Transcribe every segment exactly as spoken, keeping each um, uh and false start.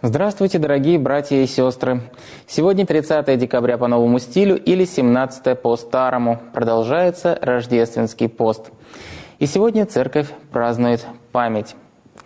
Здравствуйте, дорогие братья и сестры! Сегодня тридцатое декабря по новому стилю или семнадцатое по старому. Продолжается рождественский пост. И сегодня церковь празднует память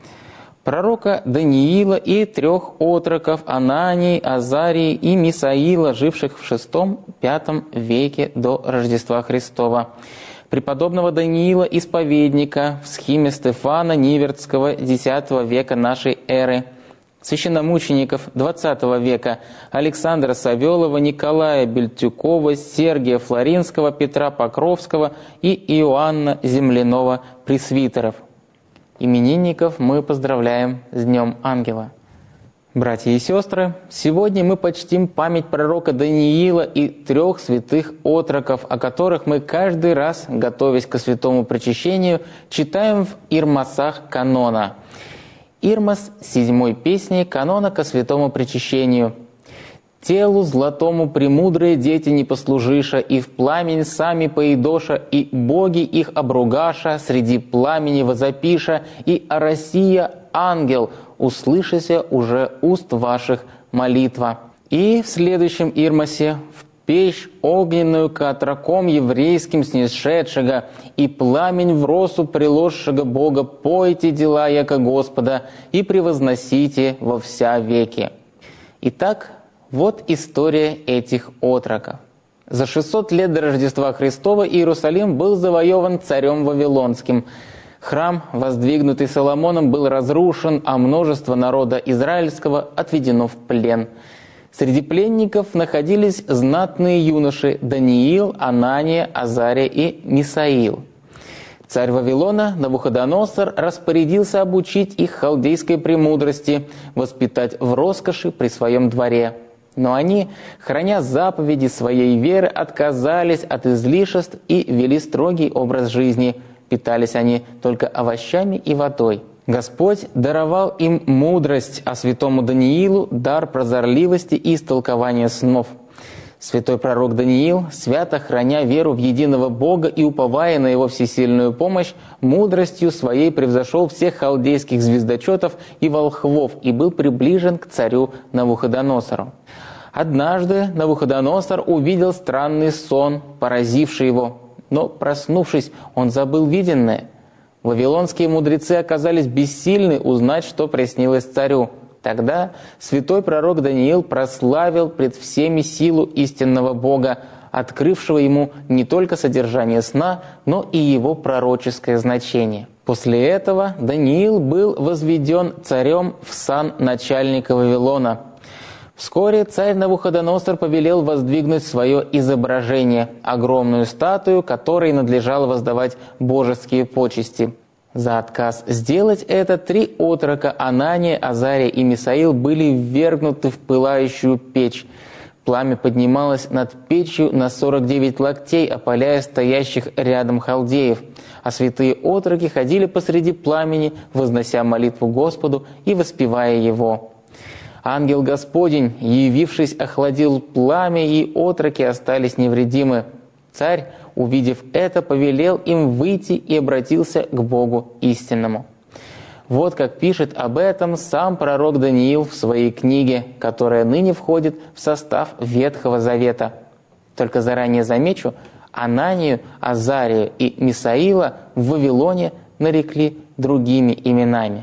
пророка Даниила и трех отроков Анании, Азарии и Мисаила, живших в шестом-пятом веке до Рождества Христова. Преподобного Даниила, исповедника в схиме Стефана Ниверцкого десятого века нашей эры. Священномучеников двадцатого века Александра Савелова, Николая Бельтюкова, Сергия Флоринского, Петра Покровского и Иоанна Земляного пресвитеров. Именинников мы поздравляем с Днем Ангела. Братья и сестры, сегодня мы почтим память пророка Даниила и трех святых отроков, о которых мы каждый раз, готовясь к святому причащению, читаем в Ирмасах канона. Ирмас седьмой песни канона ко святому причащению. «Телу златому премудрые дети не послужиша, и в пламень сами поедоша, и боги их обругаша, среди пламени возопиша, и о Россия ангел, услышася уже уст ваших молитва». И в следующем Ирмасе «В печь огненную к отроком еврейским снесшедшего, и пламень в росу приложшего Бога, пойте дела яко Господа, и превозносите во вся веки». Итак, вот история этих отроков. За шестьсот лет до Рождества Христова Иерусалим был завоеван царем Вавилонским. Храм, воздвигнутый Соломоном, был разрушен, а множество народа израильского отведено в плен. Среди пленников находились знатные юноши Даниил, Анания, Азария и Мисаил. Царь Вавилона Навуходоносор распорядился обучить их халдейской премудрости, воспитать в роскоши при своем дворе. Но они, храня заповеди своей веры, отказались от излишеств и вели строгий образ жизни. Питались они только овощами и водой. Господь даровал им мудрость, а святому Даниилу дар прозорливости и истолкования снов. Святой пророк Даниил, свято храня веру в единого Бога и уповая на Его всесильную помощь, мудростью своей превзошел всех халдейских звездочетов и волхвов и был приближен к царю Навуходоносору. Однажды Навуходоносор увидел странный сон, поразивший его, но, проснувшись, он забыл виденное. Вавилонские мудрецы оказались бессильны узнать, что приснилось царю. Тогда святой пророк Даниил прославил пред всеми силу истинного Бога, открывшего ему не только содержание сна, но и его пророческое значение. После этого Даниил был возведен царем в сан начальника Вавилона. Вскоре царь Навуходоносор повелел воздвигнуть свое изображение, огромную статую, которой надлежало воздавать божеские почести. За отказ сделать это три отрока Анания, Азария и Мисаил были ввергнуты в пылающую печь. Пламя поднималось над печью на сорок девять локтей, опаляя стоящих рядом халдеев, а святые отроки ходили посреди пламени, вознося молитву Господу и воспевая Его. Ангел Господень, явившись, охладил пламя, и отроки остались невредимы. Царь, увидев это, повелел им выйти и обратился к Богу истинному. Вот как пишет об этом сам пророк Даниил в своей книге, которая ныне входит в состав Ветхого Завета. Только заранее замечу, Ананию, Азарию и Мисаила в Вавилоне нарекли другими именами.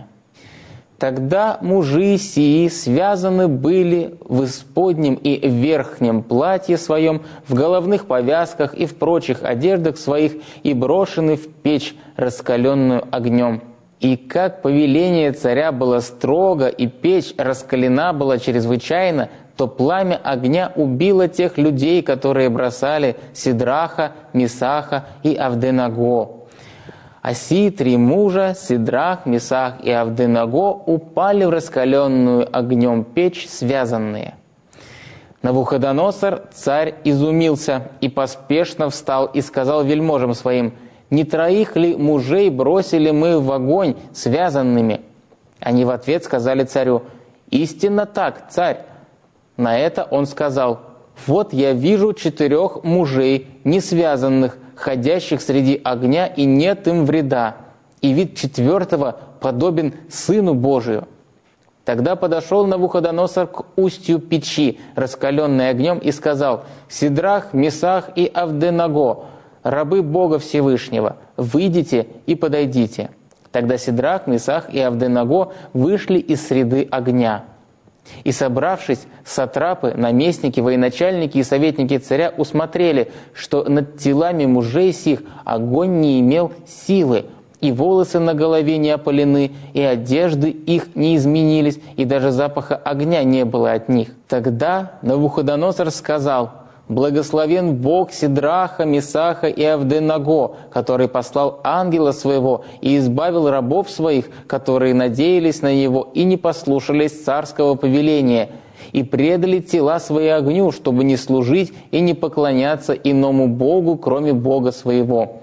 «Тогда мужи сии связаны были в исподнем и верхнем платье своем, в головных повязках и в прочих одеждах своих, и брошены в печь, раскаленную огнем. И как повеление царя было строго, и печь раскалена была чрезвычайно, то пламя огня убило тех людей, которые бросали Сидраха, Мисаха и Авденаго. А сии три мужа, Сидрах, Месах и Авденаго, упали в раскаленную огнем печь, связанные. Навуходоносор, царь, изумился и поспешно встал и сказал вельможам своим: «Не троих ли мужей бросили мы в огонь связанными?» Они в ответ сказали царю: «Истинно так, царь». На это он сказал: «Вот я вижу четырех мужей, не связанных, ходящих среди огня, и нет им вреда, и вид четвертого подобен Сыну Божию». Тогда подошел Навуходоносор к устью печи, раскаленной огнем, и сказал: «Сидрах, Месах и Авденаго, рабы Бога Всевышнего, выйдите и подойдите». Тогда Сидрах, Месах и Авденаго вышли из среды огня. И, собравшись, сатрапы, наместники, военачальники и советники царя усмотрели, что над телами мужей сих огонь не имел силы, и волосы на голове не опалены, и одежды их не изменились, и даже запаха огня не было от них. Тогда Навуходоносор сказал: «Благословен Бог Сидраха, Месаха и Авденаго, который послал ангела своего и избавил рабов своих, которые надеялись на него и не послушались царского повеления, и предали тела свои огню, чтобы не служить и не поклоняться иному Богу, кроме Бога своего.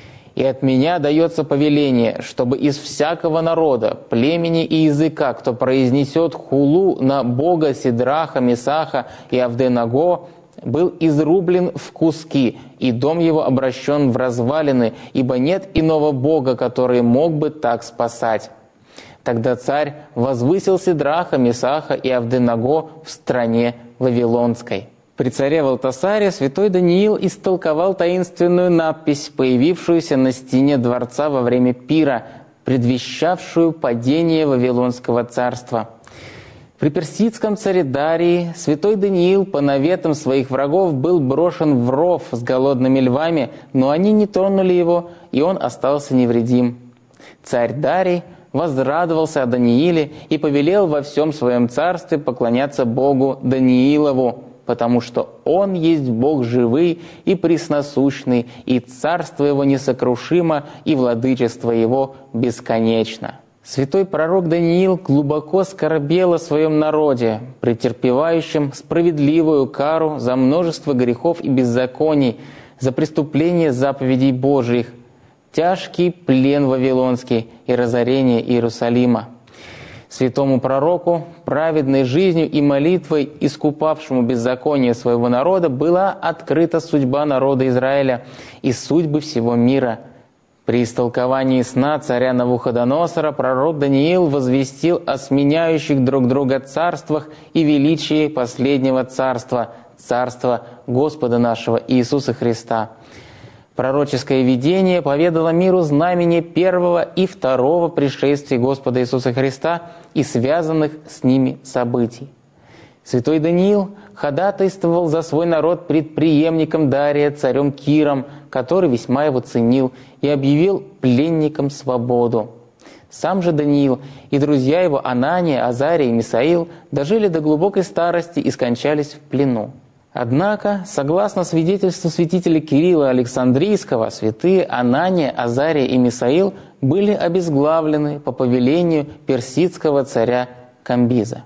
И от меня дается повеление, чтобы из всякого народа, племени и языка, кто произнесет хулу на Бога Сидраха, Месаха и Авденаго, был изрублен в куски, и дом его обращен в развалины, ибо нет иного Бога, который мог бы так спасать». Тогда царь возвысил Сидраха, Месаха и Авденаго в стране Вавилонской. При царе Валтасаре святой Даниил истолковал таинственную надпись, появившуюся на стене дворца во время пира, предвещавшую падение Вавилонского царства. При персидском царе Дарии святой Даниил по наветам своих врагов был брошен в ров с голодными львами, но они не тронули его, и он остался невредим. Царь Дарий возрадовался о Данииле и повелел во всем своем царстве поклоняться Богу Даниилову, потому что Он есть Бог живый и пресносущный, и царство Его несокрушимо, и владычество Его бесконечно. Святой пророк Даниил глубоко скорбел о своем народе, претерпевающем справедливую кару за множество грехов и беззаконий, за преступление заповедей Божиих, тяжкий плен вавилонский и разорение Иерусалима. Святому пророку, праведной жизнью и молитвой, искупавшему беззаконие своего народа, была открыта судьба народа Израиля и судьбы всего мира. При истолковании сна царя Навуходоносора пророк Даниил возвестил о сменяющих друг друга царствах и величии последнего царства, царства Господа нашего Иисуса Христа. Пророческое видение поведало миру знамение первого и второго пришествия Господа Иисуса Христа и связанных с ними событий. Святой Даниил ходатайствовал за свой народ пред преемником Дария, царем Киром, который весьма его ценил, и объявил пленникам свободу. Сам же Даниил и друзья его Анания, Азария и Мисаил дожили до глубокой старости и скончались в плену. Однако, согласно свидетельству святителя Кирилла Александрийского, святые Анания, Азария и Мисаил были обезглавлены по повелению персидского царя Камбиза.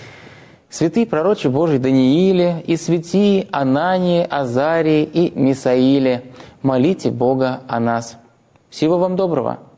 Святые пророче Божий Данииле и святые Анании, Азарии и Мисаиле, молите Бога о нас. Всего вам доброго!